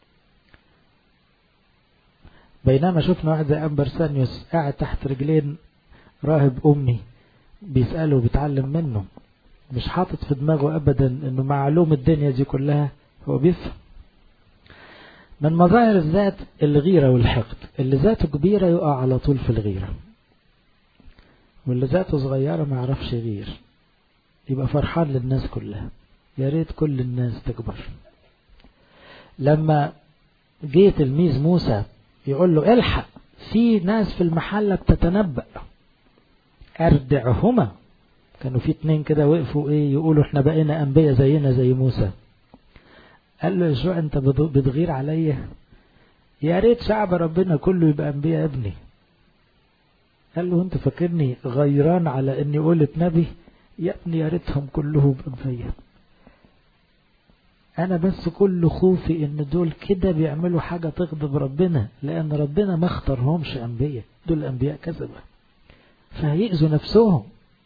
بينما شفنا واحد زي أمبرسانيوس قاعد تحت رجلين راهب أمي بيسأله وبيتعلم منه، مش حاطط في دماغه أبدا انه معلوم الدنيا دي كلها هو بيفهم. من مظاهر الذات الغيرة والحقد، اللي ذاته كبيرة يقع على طول في الغيرة، واللي ذاته صغيرة ما يعرفش يغير، يبقى فرحان للناس كلها، يا ريت كل الناس تكبر. لما جه تلميذ موسى يقول له الحق في ناس في المحلة بتتنبأ أردعهما، كانوا في اتنين كده وقفوا ايه يقولوا احنا بقينا أنبياء زينا زي موسى، قال له يشوع انت بتغير عليا؟ يا ريت شعب ربنا كله يبقى أنبياء يا ابني. قال له انت فاكرني غيران على اني قلت نبي؟ يا ابني يا ريتهم كلهم أنبياء، انا بس كل خوفي ان دول كده بيعملوا حاجة تغضب ربنا، لان ربنا ما اختارهمش أنبياء، دول أنبياء كذبة فهيأذوا نفسهم.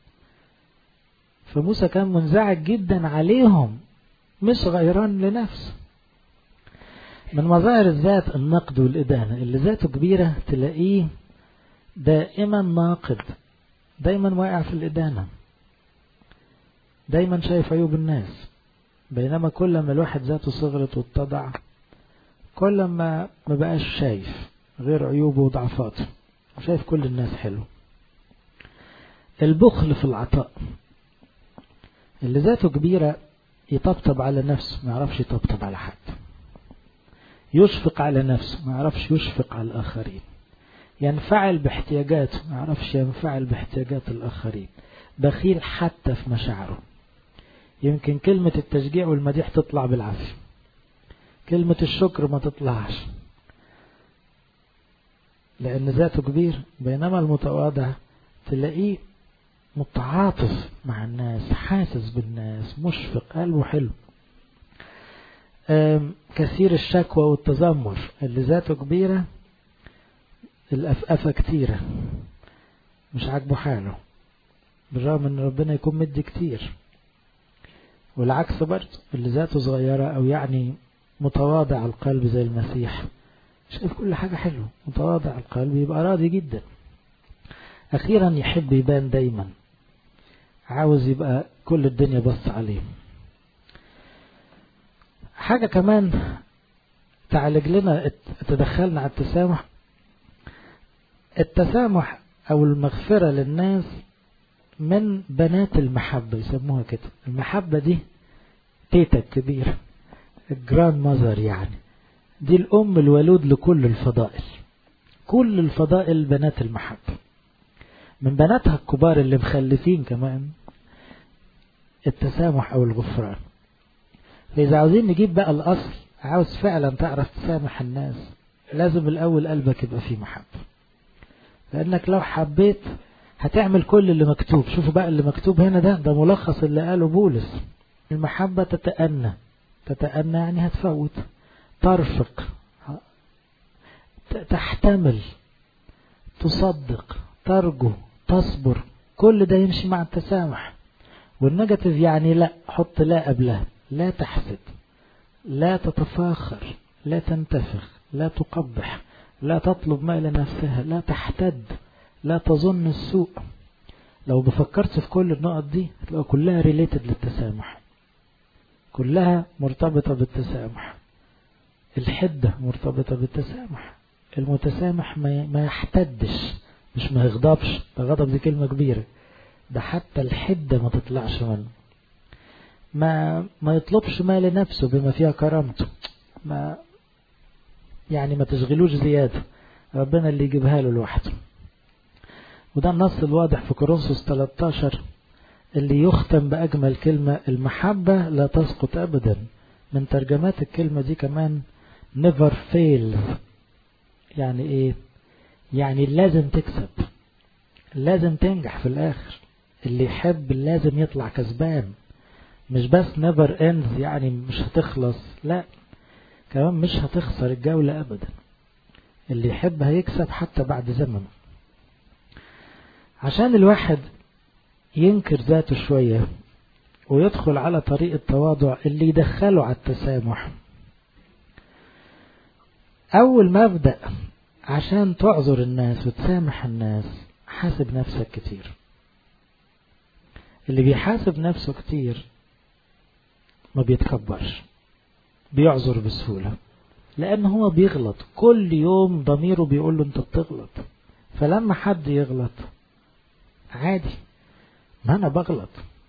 فموسى كان منزعج جدا عليهم، مش غيران لنفسه. من مظاهر الذات النقد والإدانة، اللي ذاته كبيرة تلاقيه دائما ناقد، دايما واقع في الإدانة، دايما شايف عيوب الناس. بينما كل ما الواحد ذاته صغرت واتضع كل ما ما بقاش شايف غير عيوبه وضعفاته، وشايف كل الناس حلو. البخل في العطاء، اللي ذاته كبيرة يطبطب على نفسه ما يعرفش يطبطب على حد، يشفق على نفسه ما يعرفش يشفق على الآخرين، ينفعل باحتياجاته ما يعرفش ينفعل باحتياجات الآخرين، بخيل حتى في مشاعره. يمكن كلمة التشجيع والمديح تطلع بالعافية، كلمة الشكر ما تطلعش لأن ذاته كبير. بينما المتواضع تلاقيه متعاطف مع الناس، حاسس بالناس، مشفق، قلبه حلو. كثير الشكوى والتذمر، اللي ذاته كبيرة الأفأفة كتيرة مش عاجبه حاله، بالرغم ان ربنا يكون مدي كتير. والعكس برضه، اللي ذاته صغيرة او يعني متواضع القلب زي المسيح، شايف كل حاجة حلوة، متواضع القلب يبقى راضي جدا. اخيرا يحب يبان دايما، عاوز يبقى كل الدنيا بص عليه. حاجة كمان تعالج لنا تدخلنا على التسامح، التسامح او المغفرة للناس من بنات المحبة يسموها كده. المحبة دي تيتا كبيرة، الجراند ماذر، يعني دي الأم الولود لكل الفضائل، كل الفضائل بنات المحبة. من بناتها الكبار اللي مخلفين كمان التسامح أو الغفران. فإذا عاوزين نجيب بقى الأصل، عاوز فعلا تعرف تسامح الناس، لازم الأول قلبك يبقى فيه محبة، لأنك لو حبيت هتعمل كل اللي مكتوب. شوفوا بقى اللي مكتوب هنا ده ده ملخص اللي قاله بولس. المحبة تتأنى، تتأنى يعني هتفوت، ترفق، تحتمل، تصدق، ترجو، تصبر، كل ده يمشي مع التسامح. والنيجاتيف يعني لا، حط لا قبلها، لا تحسد، لا تتفاخر، لا تنتفخ، لا تقبح، لا تطلب ما لنفسها، لا تحتد، لا تظن السوء. لو بفكرت في كل النقط دي هتلاقوا كلها ريليتد للتسامح. كلها مرتبطة بالتسامح. الحدة مرتبطة بالتسامح. المتسامح ما يحتدش، مش ما يغضبش، ده غضب دي كلمة كبيرة، ده حتى الحدة ما تطلعش منه. ما ما يطلبش ما لنفسه بما فيها كرامته، ما يعني ما تشغلوش زيادة، ربنا اللي يجيبها له لوحده. وده النص الواضح في كورنثوس ثلاثة عشر اللي يختم بأجمل كلمة: المحبة لا تسقط أبدا. من ترجمات الكلمة دي كمان never fails. يعني ايه؟ يعني لازم تكسب، لازم تنجح في الآخر. اللي يحب لازم يطلع كسبان، مش بس never ends يعني مش هتخلص، لا كمان مش هتخسر الجولة أبدا. اللي يحب هيكسب حتى بعد زمن. عشان الواحد ينكر ذاته شوية ويدخل على طريق التواضع اللي يدخله على التسامح، أول مبدأ عشان تعذر الناس وتسامح الناس: حاسب نفسك كتير. اللي بيحاسب نفسه كتير ما بيتكبرش، بيعذر بسهولة، لأنه هو بيغلط كل يوم، ضميره بيقول له أنت بتغلط. فلما حد يغلط عادي، ما أنا بغلط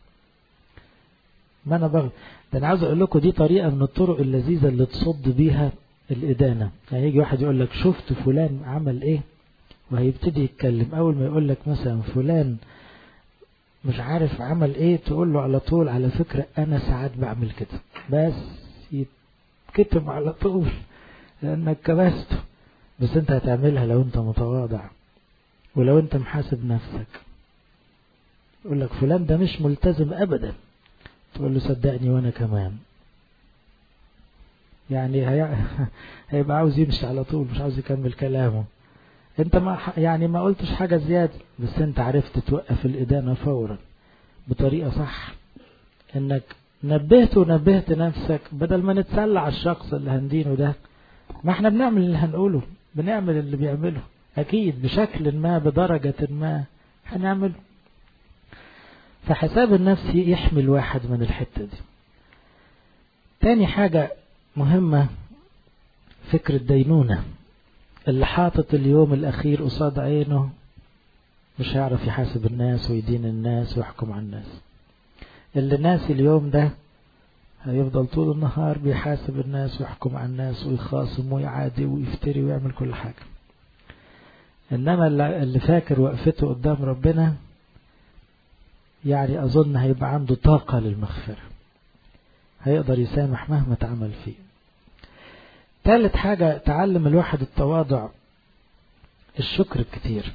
ما أنا بغلط ده أنا عاوز أقول لكم دي طريقة من الطرق اللذيذة اللي تصد بيها الإدانة. يعني يجي واحد يقول لك شفت فلان عمل إيه، وهيبتدي يتكلم. أول ما يقول لك مثلا فلان مش عارف عمل إيه، تقول له على طول: على فكرة أنا ساعات بعمل كده. بس يتكتم على طول لأنك كبسته. بس أنت هتعملها لو أنت متواضع ولو أنت محاسب نفسك. يقول لك فلان ده مش ملتزم أبدا، تقول له صدقني وأنا كمان. يعني هي... هيبقى عاوز يمشي على طول، مش عاوز يكمل كلامه. انت ما يعني ما قلتش حاجة زيادة، بس انت عرفت توقف الإدانة فورا بطريقة صح، انك نبهت ونبهت نفسك بدل ما نتسلع على الشخص اللي هندينه ده. ما احنا بنعمل اللي هنقوله، بنعمل اللي بيعمله اكيد بشكل ما بدرجة ما هنعمله. فحساب النفس يحمي الواحد من الحتة دي. تاني حاجة مهمة: فكر الدينونة. اللي حاطط اليوم الأخير قصاد عينه مش هيعرف يحاسب الناس ويدين الناس ويحكم على الناس. اللي ناسي اليوم ده هيفضل طول النهار بيحاسب الناس ويحكم على الناس ويخاصم ويعادي ويفتري ويعمل كل حاجة. إنما اللي فاكر وقفته قدام ربنا يعني أظن هيبقى عنده طاقة للمغفرة، هيقدر يسامح مهما تعمل فيه. ثالث حاجة تعلم الواحد التواضع: الشكر الكتير.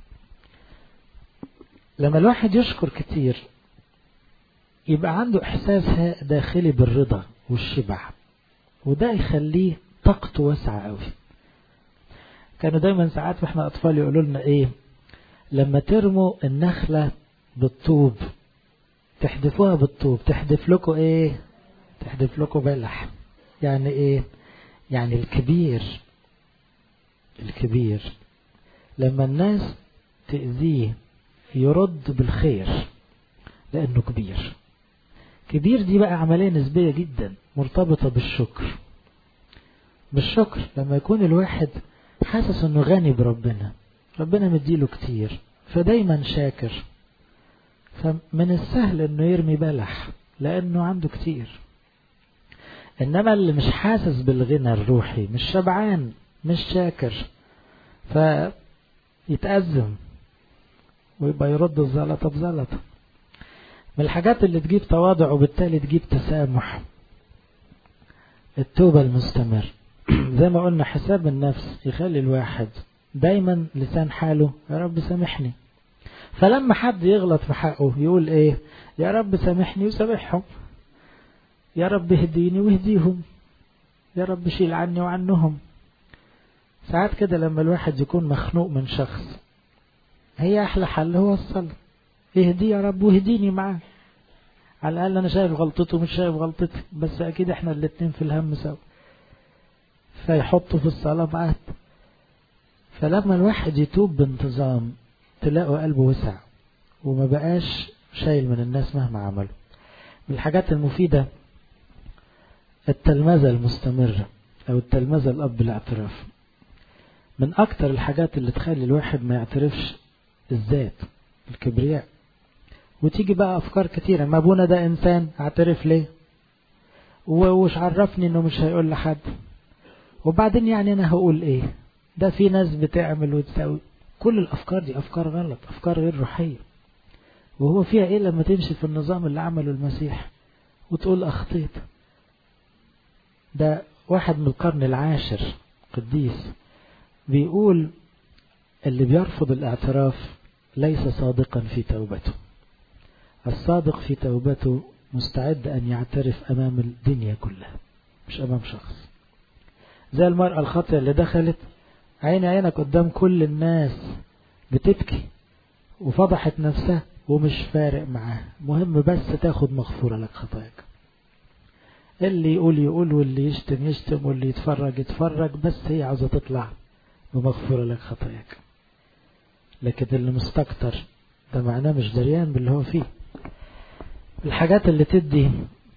لما الواحد يشكر كتير يبقى عنده إحساس داخلي بالرضا والشبع، وده يخليه طاقته واسعة قوي. كانوا دايما ساعات واحنا أطفال يقولوا لنا إيه: لما ترموا النخلة بالطوب تحدفوها بالطوب تحدف لكم إيه؟ تحدف لكم بلح. يعني إيه؟ يعني الكبير الكبير لما الناس تأذيه يرد بالخير لأنه كبير. كبير دي بقى عملية نسبية جدا مرتبطة بالشكر. بالشكر لما يكون الواحد حاسس انه غني بربنا، ربنا مديله كتير فدايما شاكر، فمن السهل انه يرمي بلح لانه عنده كتير. انما اللي مش حاسس بالغنى الروحي، مش شبعان، مش شاكر، فيتأزم ويبقى يرد الزلطة بزلطة. من الحاجات اللي تجيب تواضع وبالتالي تجيب تسامح التوبة المستمر. زي ما قلنا حساب النفس يخلي الواحد دايما لسان حاله: يا رب سامحني. فلما حد يغلط في حقه يقول ايه؟ يا رب سامحني وسامحهم، يا رب اهديني واهديهم، يا رب شيل عني وعنهم. ساعات كده لما الواحد يكون مخنوق من شخص، هي احلى حل هو الصلاة: اهدي يا رب واهديني معاه. على الأقل أنا شايف غلطته مش شايف غلطتي، بس أكيد إحنا الاتنين في الهم سوا، فيحطوا في الصلاة معاه. فلما الواحد يتوب بانتظام تلاقوا قلبه وسع وما بقاش شايل من الناس مهما عملوا. من الحاجات المفيدة التلمذة المستمرة أو التلمذة الأب بالاعتراف من أكتر الحاجات اللي تخلي الواحد ما يعترفش الذات، الكبرياء. وتيجي بقى أفكار كتيرة، ما أبونا ده إنسان اعترف ليه، وش عرفني إنه مش هيقول لحد، وبعدين يعني أنا هقول إيه، ده في ناس بتعمل وتسوي. كل الأفكار دي أفكار غلط، أفكار غير روحية. وهو فيها إيه لما تمشي في النظام اللي عمله المسيح وتقول أخطيت؟ ده واحد من القرن العاشر قديس بيقول اللي بيرفض الاعتراف ليس صادقا في توبته. الصادق في توبته مستعد أن يعترف أمام الدنيا كلها مش أمام شخص. زي المرأة الخاطئة اللي دخلت عيني عينك قدام كل الناس بتبكي وفضحت نفسها ومش فارق معاها، مهم بس تاخد مغفورة لك خطاياك. اللي يقول يقول واللي يشتم يشتم واللي يتفرج يتفرج، بس هي عاوزة تطلع بمغفورة لك خطاياك. لكن اللي مستكتر ده معناه مش دريان باللي هو فيه. الحاجات اللي تدي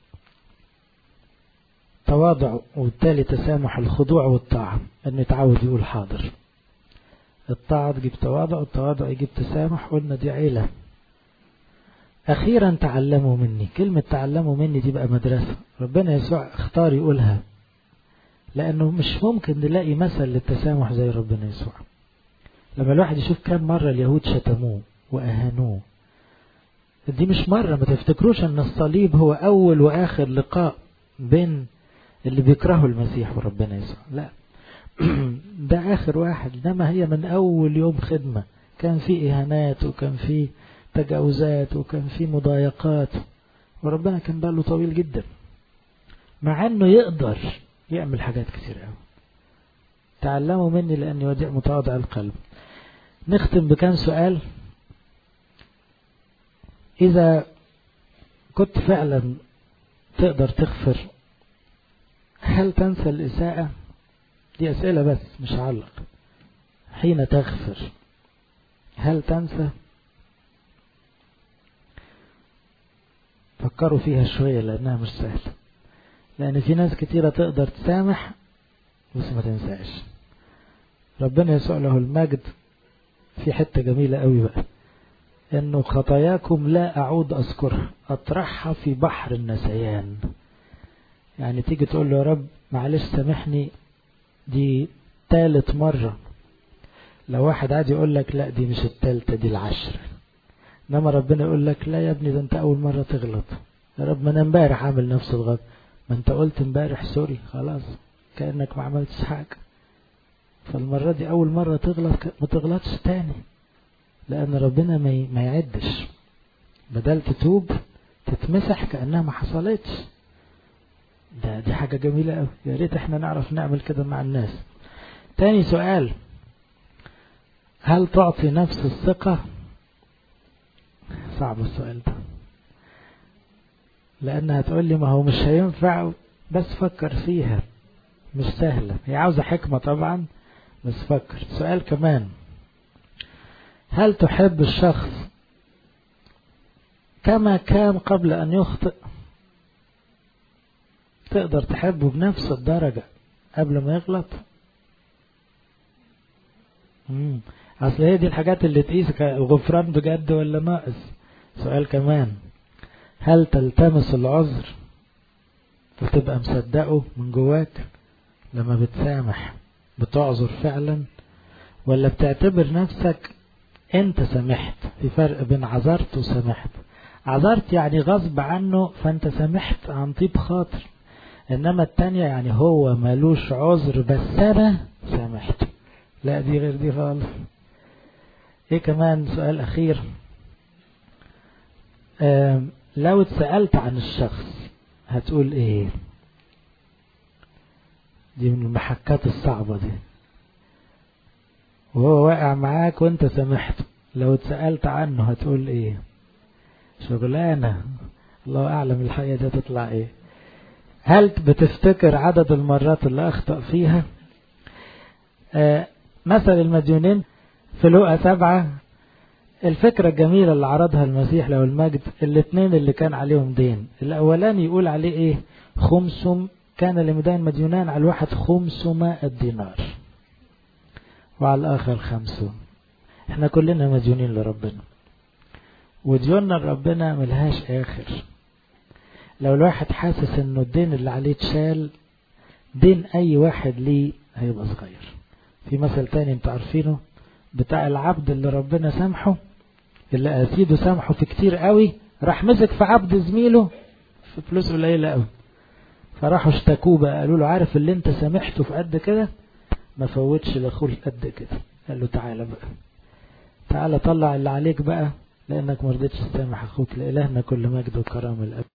تواضع وبالتالي تسامح، الخضوع والطاعة، انه يتعود يقول حاضر. الطاعة تجيب تواضع والتواضع يجيب تسامح، قلنا دي عيلة. أخيرا تعلموا مني، كلمة تعلموا مني دي بقى مدرسة ربنا يسوع اختار يقولها، لأنه مش ممكن نلاقي مثل للتسامح زي ربنا يسوع. لما الواحد يشوف كم مرة اليهود شتموه وأهانوه، دي مش مرة. ما تفتكروش أن الصليب هو أول وآخر لقاء بين اللي بيكرهوا المسيح وربنا يسوع، لا ده آخر واحد. إنما هي من أول يوم خدمة كان في إهانات وكان في تجاوزات وكان في مضايقات، وربنا كان باله طويل جدا مع أنه يقدر يعمل حاجات كتير قوي. تعلموا مني لأني وديع متواضع القلب. نختم بكام سؤال. إذا كنت فعلا تقدر تغفر، هل تنسى الإساءة؟ دي أسئلة بس مش علق. حين تغفر هل تنسى؟ فكروا فيها شوية لأنها مش سهلة، لأن في ناس كتيرة تقدر تسامح بس ما تنساش. ربنا يسوع له المجد في حتة جميلة قوي بقى، إنه خطاياكم لا أعود أذكرها أطرحها في بحر النسيان. يعني تيجي تقول له يا رب معلش سامحني دي ثالث مرة، لو واحد عادي يقول لك لا دي مش الثالثة دي العشرة، انما ربنا يقول لك لا يا ابني ده انت اول مرة تغلط. يا رب ما انا امبارح عامل نفس الغلط، ما انت قلت امبارح سوري خلاص كأنك ما عملتش حاجة. فالمرة دي اول مرة تغلط ما تغلطش تاني، لان ربنا ما يعدش. بدل تتوب تتمسح كأنها ما حصلتش. ده دي حاجة جميلة قوي، يا ريت احنا نعرف نعمل كده مع الناس. تاني سؤال، هل تعطي نفس الثقة؟ صعب السؤال ده، لأنها تقول لي ما هو مش هينفع، بس فكر فيها مش سهلة، هي عاوزة حكمة طبعا بس فكر. سؤال كمان، هل تحب الشخص كما كان قبل أن يخطئ؟ تقدر تحبه بنفس الدرجة قبل ما يغلط؟ مم. أصل هي دي الحاجات اللي تقيس الغفران بجد ولا ناقص. سؤال كمان، هل تلتمس العذر وتبقى مصدقه من جواك لما بتسامح؟ بتعذر فعلا ولا بتعتبر نفسك انت سامحت؟ في فرق بين عذرت وسامحت. عذرت يعني غصب عنه فانت سامحت عن طيب خاطر، انما التانية يعني هو مالوش عذر بس انا سامحت. لا دي غير دي خالص. ايه كمان سؤال اخير، آه لو اتسألت عن الشخص هتقول ايه؟ دي من المحكات الصعبة دي، وهو واقع معاك وانت سامحته، لو اتسألت عنه هتقول ايه؟ شغلانة، الله اعلم الحقيقة دي تطلع ايه. هل بتفتكر عدد المرات اللي اخطأ فيها؟ آه مثل المديونين في لوقا سبعة، الفكرة الجميلة اللي عرضها المسيح له المجد، الاثنين اللي كان عليهم دين، الاولاني يقول عليه ايه؟ خمسم كان لمدين مديونان، على الواحد خمسمائة دينار وعلى الآخر خمسون. احنا كلنا مديونين لربنا، وديوننا لربنا ملهاش آخر. لو الواحد حاسس انه الدين اللي عليه اتشال، دين اي واحد ليه هيبقى صغير. في مثل تاني انتوا عارفينه بتاع العبد اللي ربنا سامحه، اللي أسيده سامحه في كتير قوي، راح مسك في عبد زميله في فلوس قليله قوي، فراحوا اشتكوه بقى، قالوا له عارف اللي انت سامحته في قد كده ما فوتش لاخوه قد كده. قال له تعالى بقى، تعالى طلع اللي عليك بقى، لانك ما رضيتش تسامح اخوك. لإلهنا كل مجد وكرم الأب.